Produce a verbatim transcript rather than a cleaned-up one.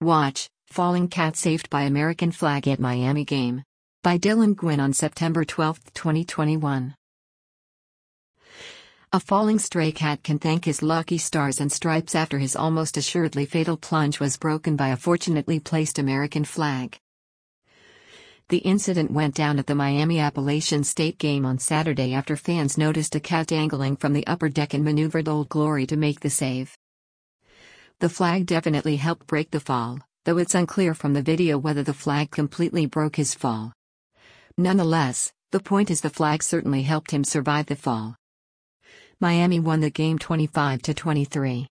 Watch, Falling Cat Saved by American Flag at Miami Game. By Dylan Gwynn on September twelfth, twenty twenty-one. A falling stray cat can thank his lucky stars and stripes after his almost assuredly fatal plunge was broken by a fortunately placed American flag. The incident went down at the Miami Appalachian State Game on Saturday after fans noticed a cat dangling from the upper deck and maneuvered Old Glory to make the save. The flag definitely helped break the fall, though it's unclear from the video whether the flag completely broke his fall. Nonetheless, the point is the flag certainly helped him survive the fall. Miami won the game twenty-five to twenty-three.